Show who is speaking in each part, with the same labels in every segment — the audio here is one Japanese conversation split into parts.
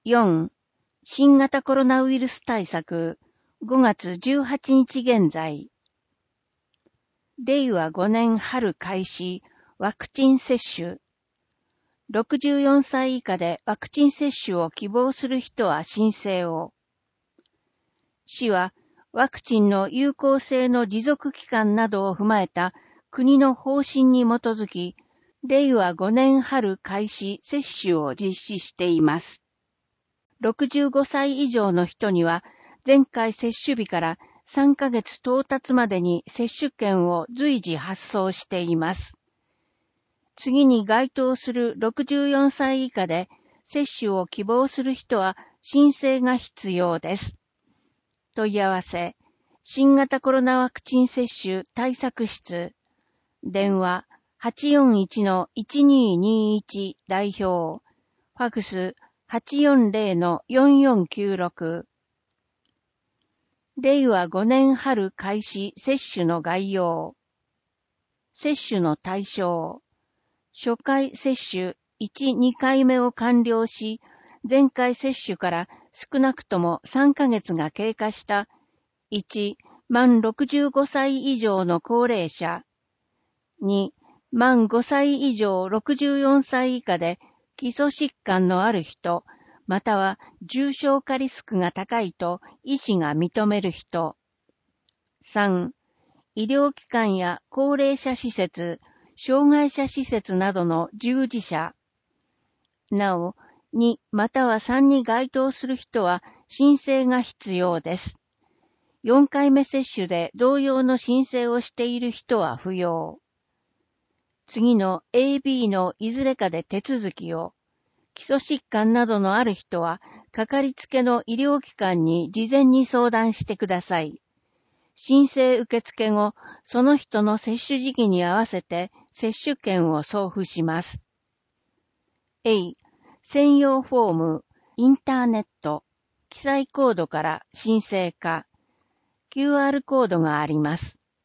Speaker 1: 4. 新型コロナウイルス対策5月18日現在。令和5年春開始ワクチン接種。64歳以下でワクチン接種を希望する人は申請を。市はワクチンの有効性の持続期間などを踏まえた国の方針に基づき、令和5年春開始接種を実施しています。65歳以上の人には、前回接種日から3ヶ月到達までに接種券を随時発送しています。次に該当する64歳以下で接種を希望する人は申請が必要です。問い合わせ、新型コロナワクチン接種対策室、電話 841-1221 代表、ファクス 840-4496。令和5年春開始接種の概要。接種の対象。初回接種1、2回目を完了し、前回接種から少なくとも3ヶ月が経過した1、満65歳以上の高齢者。2、満5歳以上64歳以下で基礎疾患のある人、または重症化リスクが高いと医師が認める人。3、医療機関や高齢者施設、障害者施設などの従事者。なお、2または3に該当する人は申請が必要です。4回目接種で同様の申請をしている人は不要。次の AB のいずれかで手続きを。基礎疾患などのある人は、かかりつけの医療機関に事前に相談してください。申請受付後、その人の接種時期に合わせて接種券を送付します。A、専用フォーム、インターネット、記載コードから申請か、QR コードがあります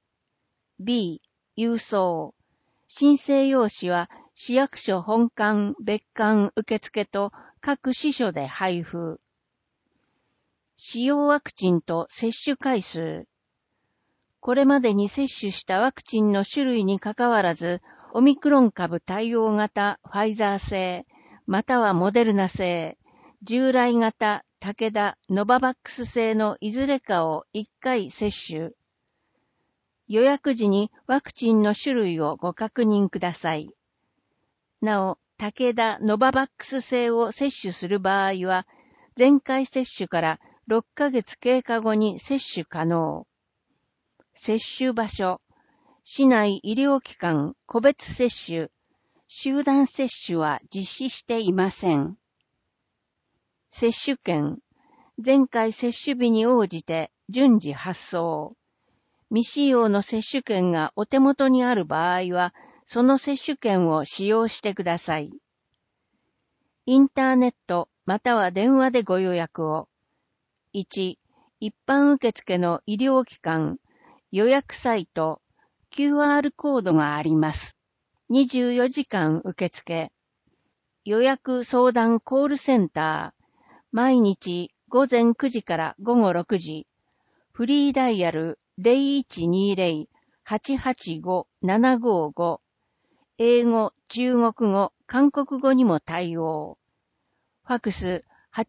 Speaker 1: 。B、郵送。申請用紙は市役所本館、別館受付と各支所で配布。使用ワクチンと接種回数。これまでに接種したワクチンの種類にかかわらず、オミクロン株対応型ファイザー製、またはモデルナ製、従来型武田ノババックス製のいずれかを1回接種。予約時にワクチンの種類をご確認ください。なお、武田ノババックス製を接種する場合は、前回接種から6ヶ月経過後に接種可能。接種場所、市内医療機関個別接種、集団接種は実施していません。接種券、前回接種日に応じて順次発送。未使用の接種券がお手元にある場合は、その接種券を使用してください。インターネットまたは電話でご予約を。1、一般受付の医療機関、予約サイト、QR コードがあります。24時間受付。予約相談コールセンター。毎日午前9時から午後6時。フリーダイヤル 0120-885-755。英語、中国語、韓国語にも対応。ファクス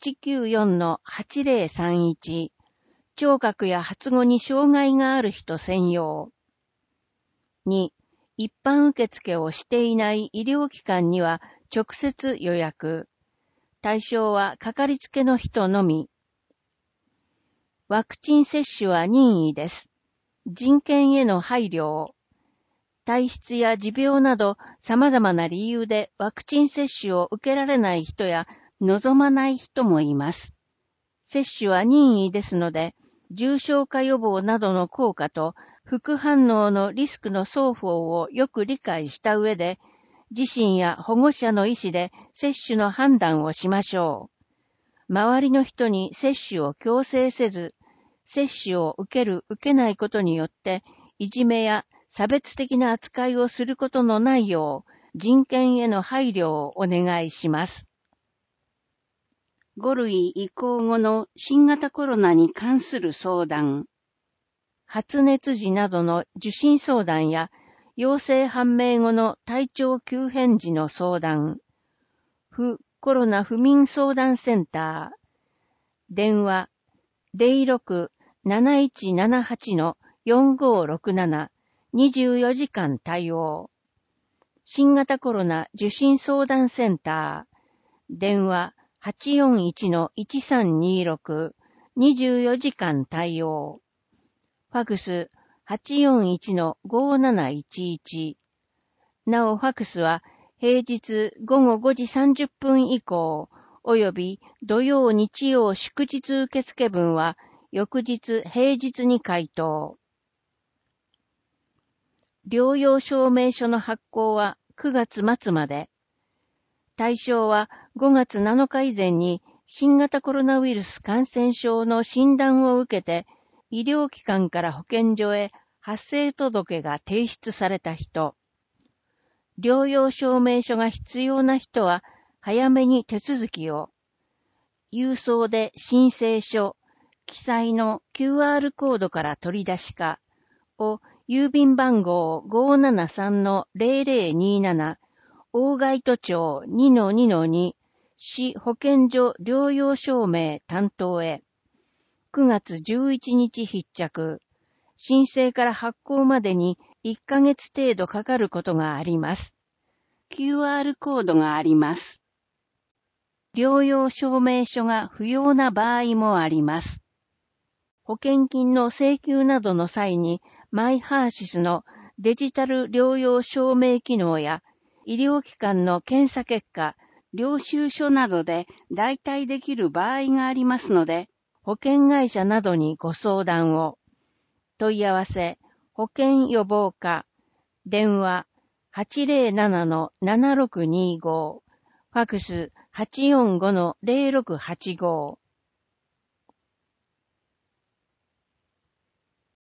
Speaker 1: 894-8031。聴覚や発語に障害がある人専用。2、一般受付をしていない医療機関には直接予約。対象はかかりつけの人のみ。ワクチン接種は任意です。人権への配慮を。体質や持病など様々な理由でワクチン接種を受けられない人や望まない人もいます。接種は任意ですので、重症化予防などの効果と副反応のリスクの双方をよく理解した上で、自身や保護者の意思で接種の判断をしましょう。周りの人に接種を強制せず、接種を受ける受けないことによって、いじめや差別的な扱いをすることのないよう、人権への配慮をお願いします。
Speaker 2: 5類移行後の新型コロナに関する相談。
Speaker 1: 発熱時などの受診相談や、陽性判明後の体調急変時の相談。府コロナ不眠相談センター。電話 06-7178-4567 24時間対応。新型コロナ受診相談センター。電話 841-1326 24時間対応。ファクス 841-5711。なおファクスは平日午後5時30分以降、および土曜日曜祝日受付分は翌日平日に回答。療養証明書の発行は9月末まで。対象は5月7日以前に新型コロナウイルス感染症の診断を受けて医療機関から保健所へ発生届が提出された人。療養証明書が必要な人は早めに手続きを。郵送で申請書、記載の QR コードから取り出しかを郵便番号 573-0027 大街都庁 2-2-2 市保健所療養証明担当へ。9月11日必着。申請から発行までに1ヶ月程度かかることがあります。
Speaker 2: QR コードがあります。
Speaker 1: 療養証明書が不要な場合もあります。保険金の請求などの際に、マイハーシスのデジタル療養証明機能や、医療機関の検査結果、領収書などで代替できる場合がありますので、保険会社などにご相談を。問い合わせ、保険予防課、電話 807-7625、ファクス 845-0685